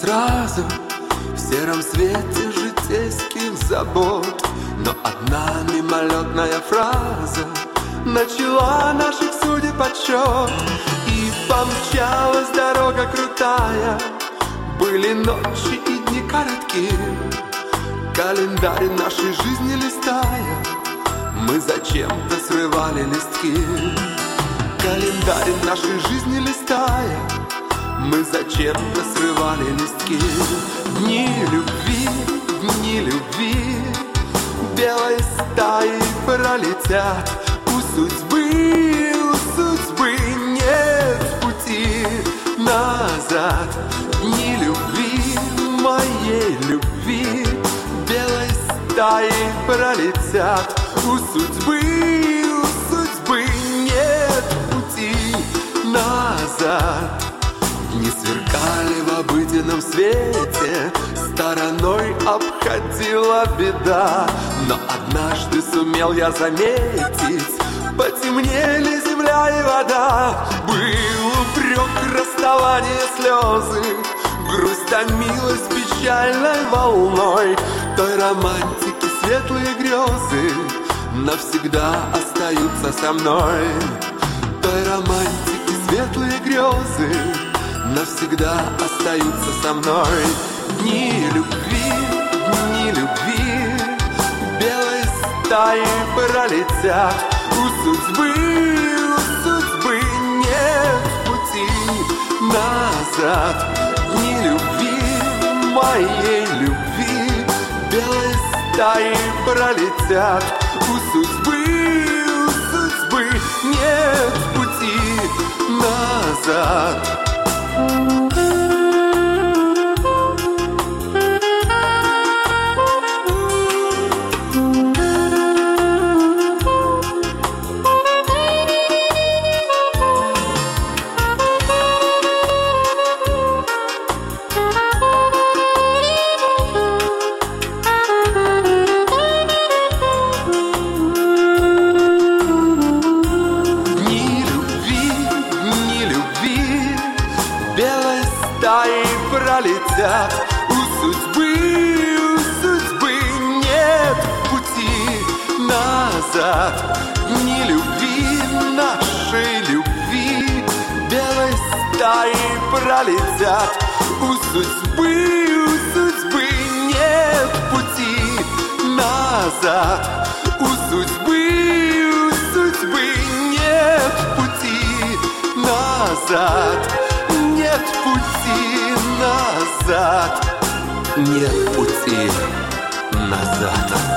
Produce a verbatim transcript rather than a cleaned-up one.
сразу в сером свете житейских забот. Но одна мимолетная фраза начала наших судеб отсчет. И помчалась дорога крутая, были ночи и дни короткие, календарь нашей жизни листая, мы зачем-то срывали листки. Календарь нашей жизни листая, мы зачем-то срывали листки. Дни любви, дни любви белой стаей пролетят. У судьбы, у судьбы нет пути назад. Дни любви, моей любви белой стаей пролетят. У судьбы, у судьбы нет пути назад. Дни сверкали в обыденном свете, стороной обходила беда. Но однажды сумел я заметить, потемнели земля и вода. Был упрек, расставание, слезы, грусть томилась печальной волной. Той романтики светлые грезы навсегда остаются со мной. Той романтики светлые грезы навсегда остаются со мной. Дни любви, дни любви белой стаей пролетят. У судьбы, у судьбы нет пути назад. Дни любви, моей любви белой стаей пролетят. У судьбы, у судьбы нет пути назад. Пролетят. У судьбы, у судьбы нет пути назад. Дни любви, нашей любви белой стаей пролетят. У судьбы, у судьбы нет пути назад. У судьбы, у судьбы нет пути назад. Нет пути назад, нет пути назад.